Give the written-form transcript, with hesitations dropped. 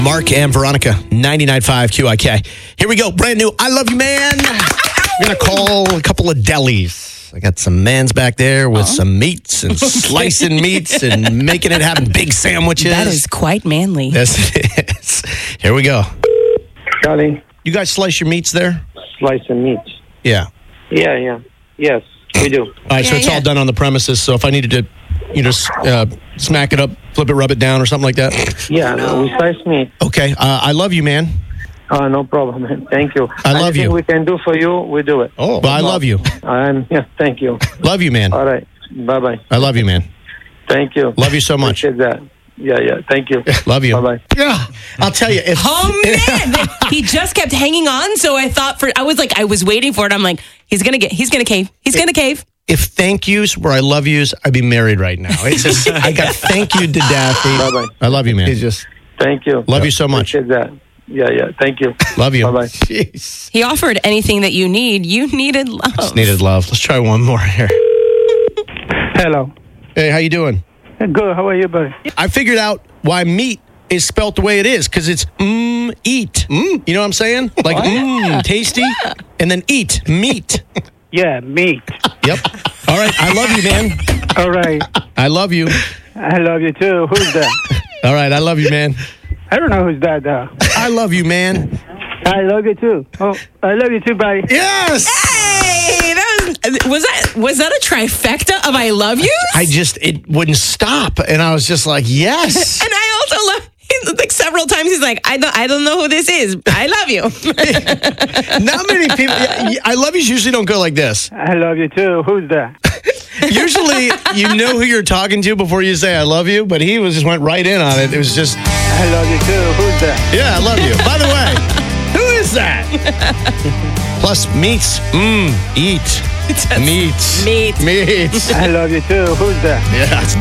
Mark and Veronica, 99.5 QIK. Here we go. Brand new I Love You Man. We're going to call a couple of delis. I got some mans back there with some meats and slicing meats and making it happen. Big sandwiches. That is quite manly. Yes, it is. Here we go. Charlie, You guys slice your meats there? slice and meat. Yeah. Yeah. Yes, we do. All right, so it's all done on the premises. So if I needed to, smack it up, flip it, rub it down or something like that. Yeah, we slice meat. Okay. I love you, man. No problem, man. Thank you. I love Anything you. we can do for you, we do it. Well, I love you. Thank you. Love you, man. All right. Bye-bye. I love you, man. Thank you. Love you so much. Appreciate that. Yeah. Thank you. Love you. Bye-bye. Yeah. I'll tell you. Oh man, he just kept hanging on. So I was waiting for it. I'm like, he's gonna cave. He's gonna cave. If thank yous were I love yous, I'd be married right now. It's just, I got thank you to Daffy. Bye-bye. I love you, man. He's just, Thank you. love you so much. Appreciate that. Yeah. Thank you. Love you. Bye-bye. Jeez. He offered anything that you need. You needed love. Just needed love. Let's try one more here. Hello. Hey, how you doing? Good. How are you, buddy? I figured out why meat is spelt the way it is, because it's eat. You know what I'm saying? Like tasty, and then eat, meat. Yeah, meat. Yep. All right. I love you, man. All right. I love you. I love you, too. Who's that? All right. I love you, man. I don't know who's that, though. I love you, man. I love you, too. Oh, I love you, too, buddy. Yes. Hey, was that a trifecta of I love you? It wouldn't stop. And I was just like, yes. And I also love. Like several times, he's like, I don't know who this is. I love you. Not many people. I love yous usually don't go like this. I love you, too. Who's that? Usually, you know who you're talking to before you say I love you, but he just went right in on it. It was just, I love you, too. Who's that? yeah, I love you. By the way, who is that? Plus, meats. Eat. Meats. Meat. Meats. I love you, too. Who's that? Yeah.